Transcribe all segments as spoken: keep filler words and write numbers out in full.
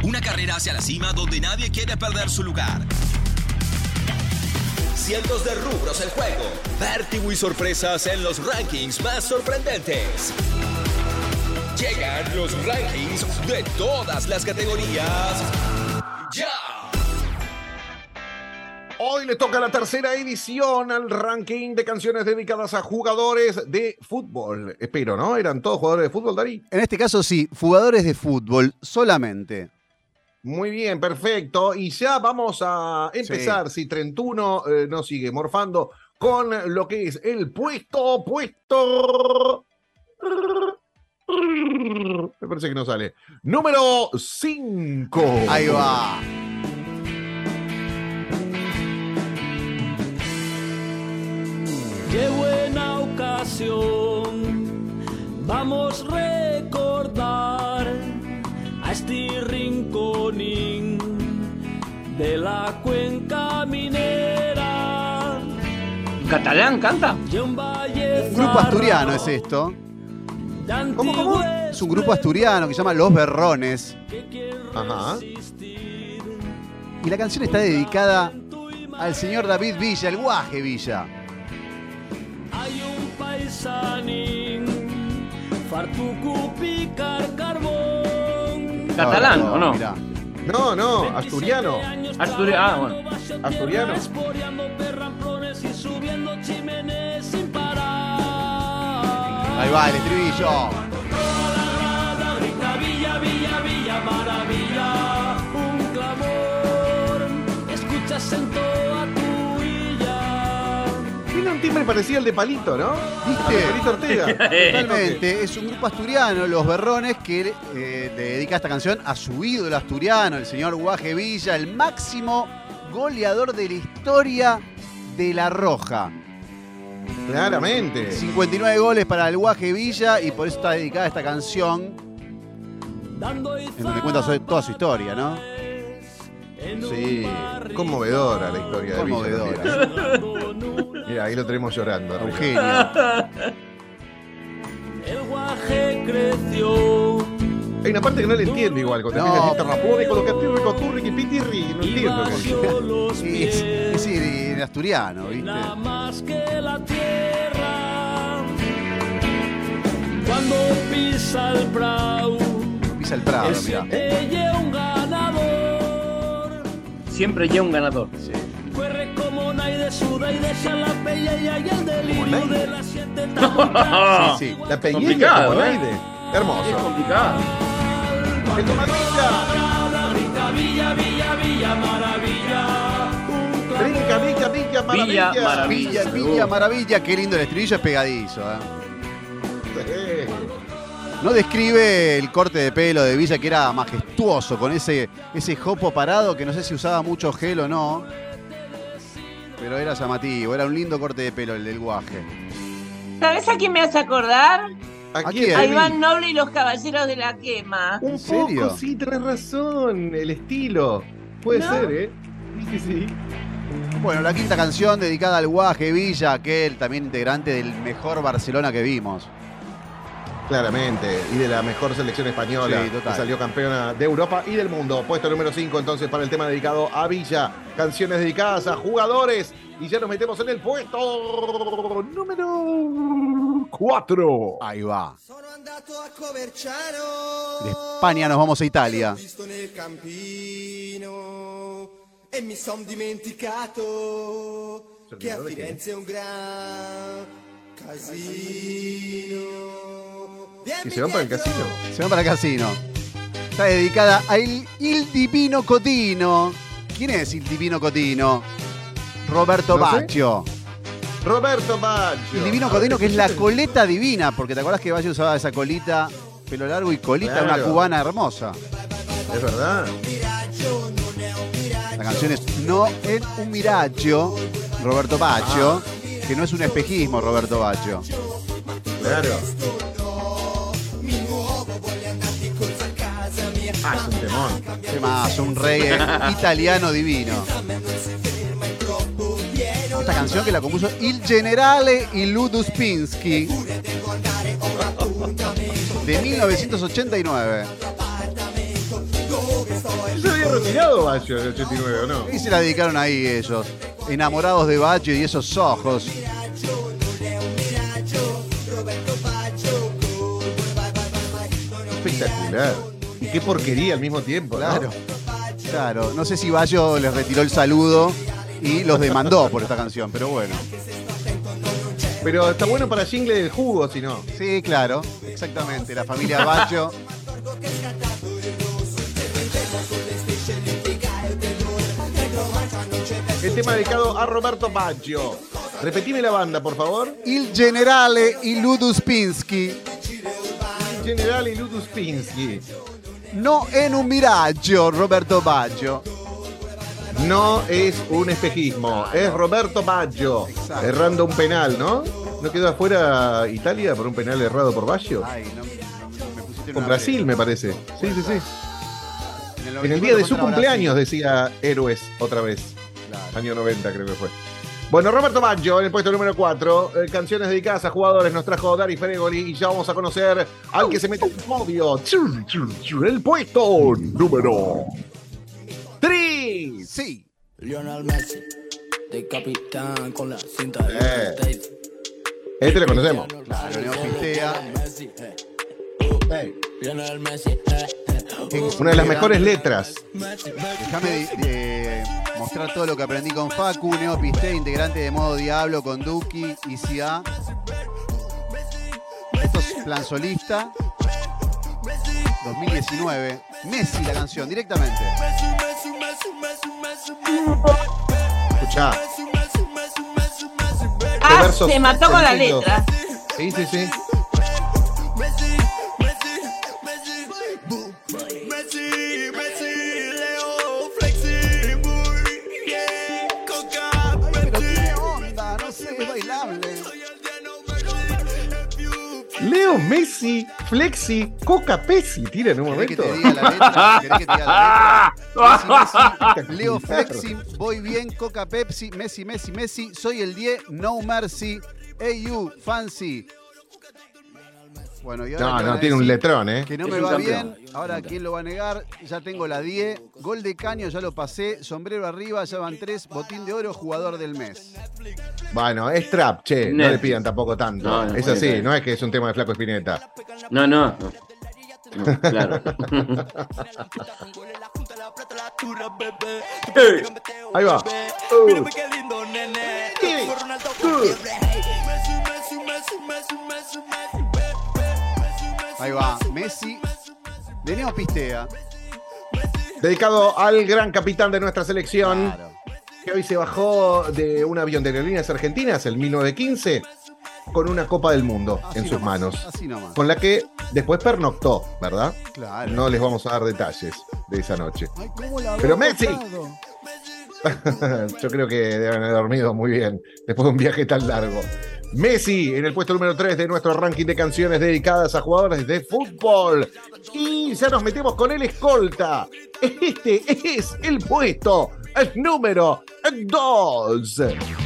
Una carrera hacia la cima donde nadie quiere perder su lugar. Cientos de rubros en juego. Vértigo y sorpresas en los rankings más sorprendentes. Llegan los rankings de todas las categorías. ¡Ya! Hoy le toca la tercera edición al ranking de canciones dedicadas a jugadores de fútbol. Espero, ¿no? ¿Eran todos jugadores de fútbol, Darí? En este caso sí, jugadores de fútbol solamente. Muy bien, perfecto. Y ya vamos a empezar, sí. Si Trentuno eh, nos sigue morfando, con lo que es el puesto, puesto... Me parece que no sale. Número cinco. Ahí va. Qué buena ocasión, vamos a recordar a este rinconín de la cuenca minera. ¿Catalán canta? Un grupo asturiano es esto. ¿Cómo, cómo? Es un grupo asturiano que se llama Los Berrones. Ajá. Y la canción está dedicada al señor David Villa, el Guaje Villa. Hay un paisanín, fartucu picar carbón. ¿Catalán o no? Mirá. No, no, asturiano. Asturiano, ah, bueno. Asturiano. Ahí va el estribillo. Villa, Villa, Villa, maravilla, un clamor, escuchas en toda tu villa. Tiene un timbre parecido al de Palito, ¿no? ¿Viste? A Palito Ortega. Totalmente. Es un grupo asturiano, Los Berrones, que eh, le dedica esta canción a su ídolo asturiano, el señor Guaje Villa, el máximo goleador de la historia de La Roja. Claramente. cincuenta y nueve goles para el Guaje Villa y por eso está dedicada esta canción en donde cuenta toda su historia, ¿no? Sí, conmovedora la historia de Conmovedora. Villa. Mira, ahí lo tenemos llorando. arriba. Eugenio. El Guaje creció. Hay una parte que no le entiendo igual, cuando No. empieza a decir terrapúnico, lo que tirri, coturri, que pitirri, no entiendo. qué dice. Sí, es, es, sí, en asturiano, ¿viste? Nada más que la tierra. Cuando pisa el Prado, Pisa el Prado, el mirá. siete lleva un ganador. Siempre lleva un ganador. Sí. Corre como Naide, suda y deja la pella y el delirio Naide? de la siete tan Sí, sí. La peñeña Complicado, como ¿eh? Naide. Es Hermoso. complicado. ¡El tomadilla! Rica Villa, Villa, Villa, maravilla. Un clamor. Brinca, Villa, Villa, maravilla. Villa, maravilla. Villa, Villa, maravilla, qué lindo el estribillo, es pegadizo, ¿eh? Sí. No describe el corte de pelo de Villa, que era majestuoso, con ese, ese jopo parado, que no sé si usaba mucho gel o no, pero era llamativo, era un lindo corte de pelo el del Guaje. ¿Sabes a quién me hace acordar? ¿A ¿A quién? quién? A Emi? Iván Noble y los Caballeros de la Quema. Un ¿En serio? poco, sí, tenés razón. El estilo. Puede ¿No? ser, ¿eh? Sí, sí. Bueno, la quinta canción dedicada al Guaje Villa, aquel también integrante del mejor Barcelona que vimos. Claramente. Y de la mejor selección española. Sí, total. Que salió campeona de Europa y del mundo. Puesto número cinco, entonces, para el tema dedicado a Villa. Canciones dedicadas a jugadores. Y ya nos metemos en el puesto número cuatro. Ahí va. De España nos vamos a Italia. E mi son dimenticato che a Firenze è un gran casino. ¿Que se van para el casino? Se van para el casino. Está dedicada a Il, Il Divino Cotino. ¿Quién es Il Divino Cotino? Roberto No sé. Baggio. Roberto Baggio. El Divino A ver, Cotino, que es la escuchate. coleta divina, porque te acordás que Baggio usaba esa colita, pelo largo y colita, Claro. una cubana hermosa. Es verdad. La canción es No es un miraggio, Roberto Baggio, que no es un espejismo, Roberto Baggio. Claro. Ah, es un temón. ¿Qué más? Un reggae italiano divino. Esta canción que la compuso Il Generale y Ludus Pinsky de mil novecientos ochenta y nueve. retirado Baggio en el ochenta y nueve, ¿o no? Y se la dedicaron ahí ellos, enamorados de Baggio y esos ojos. Espectacular. Y qué porquería al mismo tiempo, ¿no? Claro, claro. No sé si Baggio les retiró el saludo y los demandó por esta canción, pero bueno. Pero está bueno para jingle del jugo, si no. Sí, claro, exactamente. La familia Baggio. El tema dedicado a Roberto Baggio. Repetime la banda, por favor. Il Generale y Ludus Pinsky. Generale Ludus Pinsky. No en un miraggio, Roberto Baggio. No es un espejismo, es Roberto Baggio. Exacto. Errando un penal, ¿no? ¿No quedó afuera Italia por un penal errado por Baggio? Ay, no, no, me pusiste en Con una Brasil, brecha. me parece. Sí, sí, sí. En En el día de su contra cumpleaños Brasil. decía Héroes otra vez. Claro. Año noventa creo que fue. Bueno, Roberto Baggio en el puesto número cuatro. Eh, canciones dedicadas a jugadores nos trajo Dari Fregoli y ya vamos a conocer al que se mete en el podio. El puesto número tres. Sí. Lionel Messi, de capitán con la cinta de Eh. Tate. Este lo conocemos. Claro, Leo Pistea. Messi, eh. Hey. Lionel Messi, eh, eh. Una de las mejores letras. Déjame de- de mostrar todo lo que aprendí con Facu, Neo Pistea, integrante de Modo Diablo con Duki y C A. Esto es plan solista. dos mil diecinueve. Messi la canción, directamente. Escuchá. Ah, versos se mató con la sentidos. letra. Sí, sí, sí. Pero tiene onda, no sé, es bailable. Leo Messi, Flexi, Coca Pepsi. Tira en un ¿Querés que momento. te diga la letra? ¿Querés que te diga la letra? Messi, Messi, Leo Flexi, voy bien, Coca Pepsi, Messi, Messi, Messi, soy el diez, No Mercy, A U, Fancy. Bueno, y ahora No, te van no, a tiene un decir letrón, ¿eh? que no Es me un va campeón. bien, ahora quién lo va a negar, ya tengo la diez, gol de caño, ya lo pasé, sombrero arriba, ya van tres, botín de oro, jugador del mes. Bueno, es trap, che. No No. le pidan tampoco tanto. No, no, es no, así, no. no es que es un tema de Flaco Espineta. No, no. no. No, claro. Hey, ahí va. Uh, Ahí va, Messi, de Neo Pistea. dedicado al gran capitán de nuestra selección, Claro. que hoy se bajó de un avión de aerolíneas argentinas, el mil novecientos quince, con una Copa del Mundo Así en sus nomás, manos. Así nomás. Con la que después pernoctó, ¿verdad? Claro. No les vamos a dar detalles de esa noche. Ay, ¿cómo la Pero habrá Messi. tocado? Yo creo que deben haber dormido muy bien después de un viaje tan largo. Messi en el puesto número tres de nuestro ranking de canciones dedicadas a jugadores de fútbol. Y ya nos metemos con el escolta. Este es el puesto el número dos.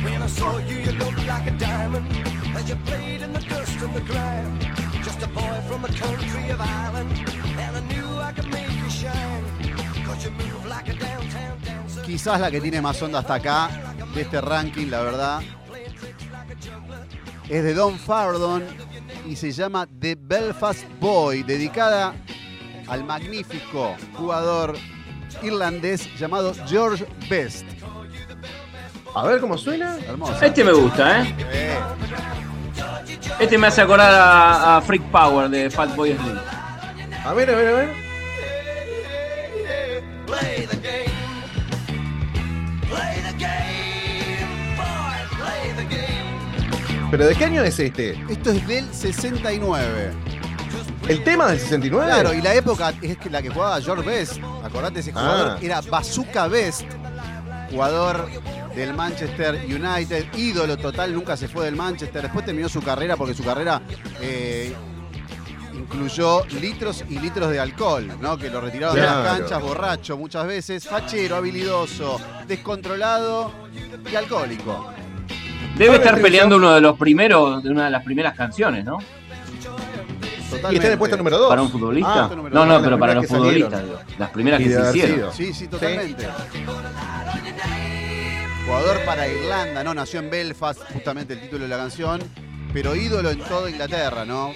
Quizás la que tiene más onda hasta acá de este ranking, la verdad, es de Don Fardon y se llama The Belfast Boy, dedicada al magnífico jugador irlandés llamado George Best. A ver cómo suena. Hermoso. Este me gusta, ¿eh? Eh, Este me hace acordar a, a Freak Power de Fatboy Slim. A ver, a ver, a ver. ¿Pero de qué año es este? Esto es del sesenta y nueve. ¿El tema del sesenta y nueve? Claro, y la época es que la que jugaba George Best, acordate, ese jugador Ah. era Bazooka Best, jugador del Manchester United, ídolo total, nunca se fue del Manchester, después terminó su carrera porque su carrera eh, incluyó litros y litros de alcohol, ¿no? Que lo retiraron de las Claro. canchas, borracho muchas veces, fachero, habilidoso, descontrolado y alcohólico. Debe Ahora estar te peleando digo- uno de los primeros, de una de las primeras canciones, ¿no? Totalmente. Y está en el puesto número dos. ¿Para un futbolista? Ah, no, número no, dos. pero para Las los primeras que futbolistas, digo. Las primeras Y que de se haber hicieron. sido. Sí, sí, totalmente. Jugador para Irlanda, ¿no? Nació en Belfast, justamente el título de la canción, pero ídolo en toda Inglaterra, ¿no?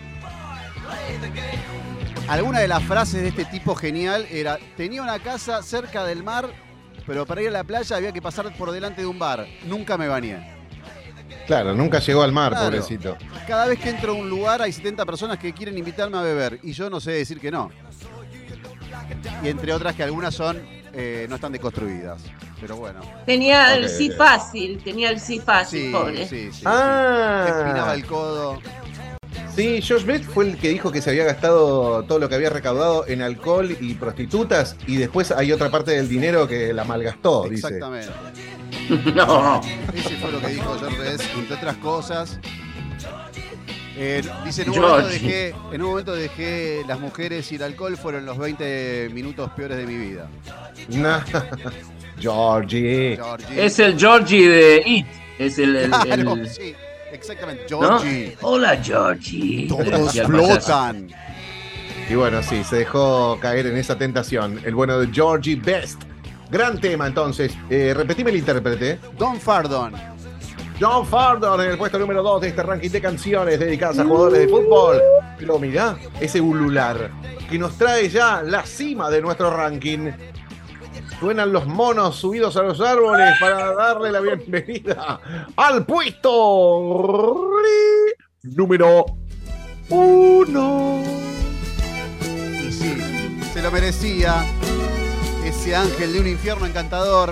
Alguna de las frases de este tipo genial era: tenía una casa cerca del mar, pero para ir a la playa había que pasar por delante de un bar. Nunca me bañé. Claro, nunca llegó al mar, Claro. pobrecito. Cada vez que entro a un lugar hay setenta personas que quieren invitarme a beber y yo no sé decir que no. Y entre otras que algunas son eh, no están deconstruidas. Pero bueno. Tenía Ok, el sí ok. fácil, tenía el sí fácil, Sí, pobre. sí, sí. Ah. sí. Espinaba el codo. Sí, Josh Beth fue el que dijo que se había gastado todo lo que había recaudado en alcohol y prostitutas y después hay otra parte del dinero que la malgastó, dice. Exactamente. No. Ese fue lo que dijo George Best, entre otras cosas. Eh, dice, en un, George. momento dejé, en un momento dejé las mujeres y el alcohol, fueron los veinte minutos peores de mi vida. Nah. Georgie. Georgie. Es el Georgie de It. Es el. el- Claro, el- sí, exactamente. ¿no? Georgie. Hola, Georgie. Todos Decía el payaso. flotan. Y bueno, sí, se dejó caer en esa tentación. El bueno de Georgie Best. Gran tema, entonces. Eh, repetime el intérprete. Don Fardon. John Fardon en el puesto número dos de este ranking de canciones dedicadas a jugadores de fútbol. Pero mirá, ese ulular que nos trae ya la cima de nuestro ranking. Suenan los monos subidos a los árboles para darle la bienvenida al puesto número uno. Y sí, se lo merecía. Ese ángel de un infierno encantador.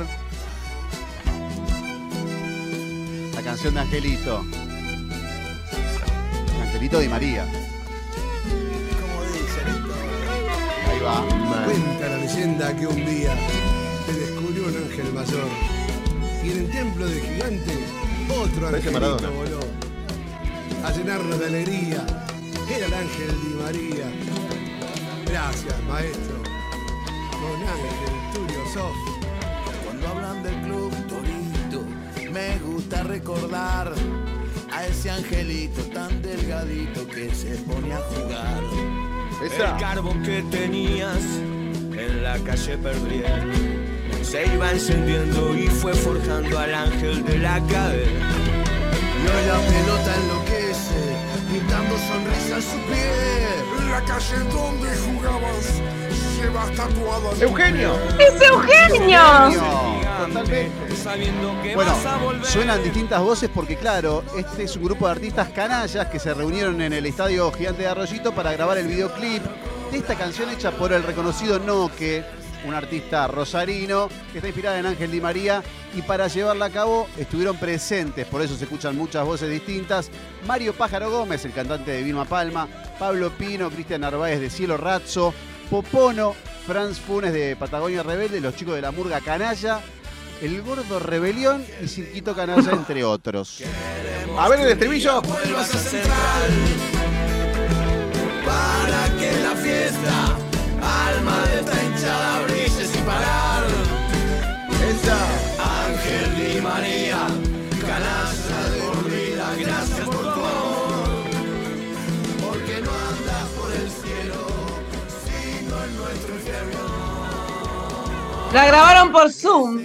La canción de Angelito. Angelito Di María. Como dice la historia. Ahí va. Cuenta la leyenda que un día te descubrió un ángel mayor. Y en el templo del gigante, otro Parece angelito Maradona. voló. A llenarnos de alegría. Era el ángel Di María. Gracias, maestro. Don Ángel Tulio Sof. Cuando hablan del club Torito, me gusta recordar a ese angelito tan delgadito que se pone a jugar. Esa. El carbón que tenías en la calle Perdriel se iba encendiendo y fue forjando al ángel de la cadena. Y hoy la pelota enloquece, pintando sonrisa en su pie. La calle donde jugabas llevas tatuado al Eugenio. ¡Es Eugenio! Totalmente. Sabiendo que Bueno, vas a volver. suenan distintas voces porque, claro, este es un grupo de artistas canallas que se reunieron en el Estadio Gigante de Arroyito para grabar el videoclip de esta canción hecha por el reconocido Noque, un artista rosarino que está inspirada en Ángel Di María, y para llevarla a cabo estuvieron presentes, por eso se escuchan muchas voces distintas, Mario Pájaro Gómez, el cantante de Vilma Palma, Pablo Pino, Cristian Narváez de Cielo Razzo, Popono, Franz Funes de Patagonia Rebelde, los chicos de la Murga Canalla, El Gordo Rebelión y Cirquito Canalla, entre otros. A ver el estribillo. Vuelvas a Central para que en la fiesta alma de esta hinchada brille sin parar. Esa. Ángel Di María, canalla de por vida, gracias por tu amor, porque no andas por el cielo, sino en nuestro infierno. La grabaron por Zoom.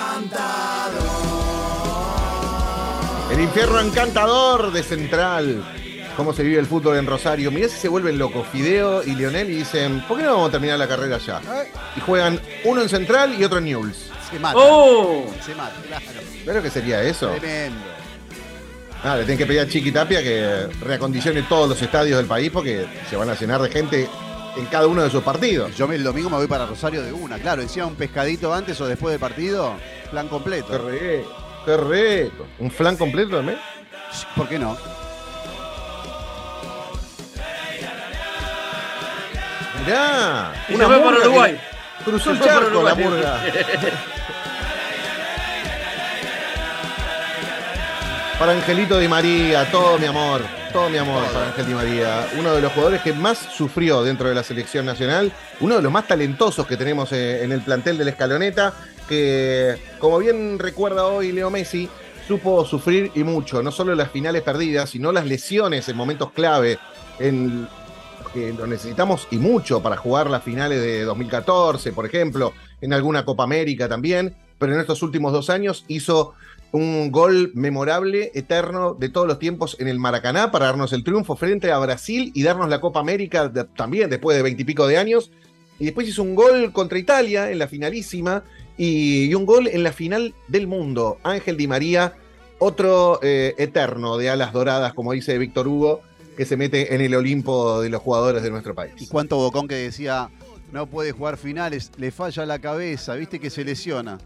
El infierno encantador de Central. Cómo se vive el fútbol en Rosario. Mirá si se vuelven locos Fideo y Lionel y dicen, ¿por qué no vamos a terminar la carrera allá? Y juegan uno en Central y otro en Newell's. Se mata. ¡Oh! Se mata, claro. ¿Pero qué sería eso? Tremendo. Ah, le tienen que pedir a Chiqui Tapia que reacondicione todos los estadios del país porque se van a llenar de gente en cada uno de sus partidos. Yo me- el domingo me voy para Rosario de una, claro. Encima un pescadito antes o después del partido, plan Qué completo. reto, qué reto. ¿Un flan completo también? ¿Por qué no? Mirá, Y se fue por murga que Uruguay. Cruzó el Se fue por charco la Uruguay. murga. Para Angelito Di María, todo mi amor, todo mi amor para Ángel Di María. Uno de los jugadores que más sufrió dentro de la selección nacional, uno de los más talentosos que tenemos eh, en el plantel de la Escaloneta, que como bien recuerda hoy Leo Messi, supo sufrir y mucho, no solo las finales perdidas, sino las lesiones en momentos clave, en que lo necesitamos y mucho para jugar las finales de dos mil catorce, por ejemplo, en alguna Copa América también, pero en estos últimos dos años hizo un gol memorable, eterno, de todos los tiempos en el Maracaná para darnos el triunfo frente a Brasil y darnos la Copa América de, también después de veintipico de años. Y después hizo un gol contra Italia en la finalísima y, y un gol en la final del mundo. Ángel Di María, otro eh, eterno de alas doradas, como dice Víctor Hugo, que se mete en el Olimpo de los jugadores de nuestro país. Y cuánto Bocón que decía, no puede jugar finales, le falla la cabeza, viste que se lesiona.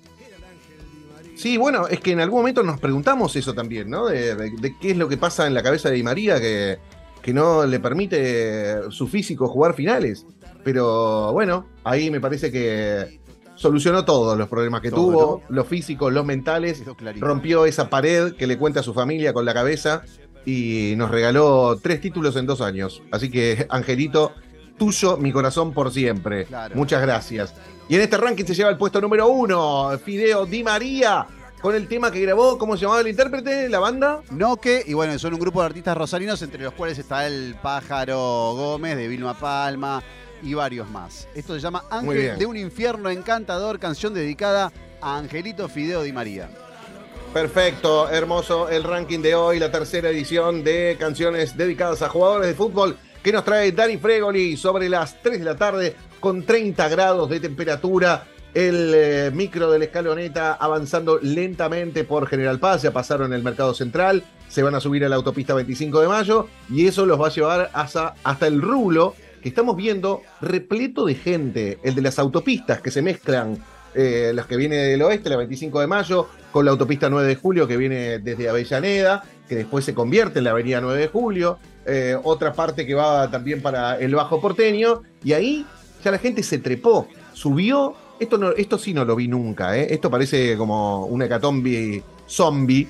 Sí, bueno, es que en algún momento nos preguntamos eso también, ¿no? De, de, de qué es lo que pasa en la cabeza de Di María que, que no le permite su físico jugar finales. Pero bueno, ahí me parece que solucionó todos los problemas que Todo, tuvo, ¿no? Los físicos, los mentales, rompió esa pared que le cuenta a su familia con la cabeza y nos regaló tres títulos en dos años. Así que, Angelito, tuyo, mi corazón por siempre. Claro. Muchas gracias. Y en este ranking se lleva el puesto número uno, Fideo Di María, con el tema que grabó, ¿cómo se llamaba el intérprete, la banda? Noque, y bueno, son un grupo de artistas rosarinos, entre los cuales está el Pájaro Gómez, de Vilma Palma, y varios más. Esto se llama Muy Ángel bien. de un infierno encantador, canción dedicada a Angelito Fideo Di María. Perfecto, hermoso el ranking de hoy, la tercera edición de canciones dedicadas a jugadores de fútbol que nos trae Dani Fregoli sobre las tres de la tarde con treinta grados de temperatura. El eh, micro de la escaloneta avanzando lentamente por General Paz, ya pasaron el Mercado Central, se van a subir a la autopista veinticinco de mayo y eso los va a llevar hasta, hasta el Rulo, que estamos viendo repleto de gente, el de las autopistas que se mezclan, eh, las que viene del oeste, la veinticinco de mayo, con la autopista nueve de julio que viene desde Avellaneda, que después se convierte en la avenida nueve de julio, eh, otra parte que va también para el Bajo Porteño, y ahí ya la gente se trepó, subió, esto, no, esto sí no lo vi nunca, ¿eh? Esto parece como una hecatombe zombie,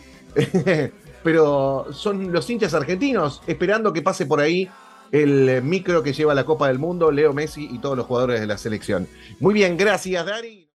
pero son los hinchas argentinos esperando que pase por ahí el micro que lleva la Copa del Mundo, Leo Messi y todos los jugadores de la selección. Muy bien, gracias, Dani.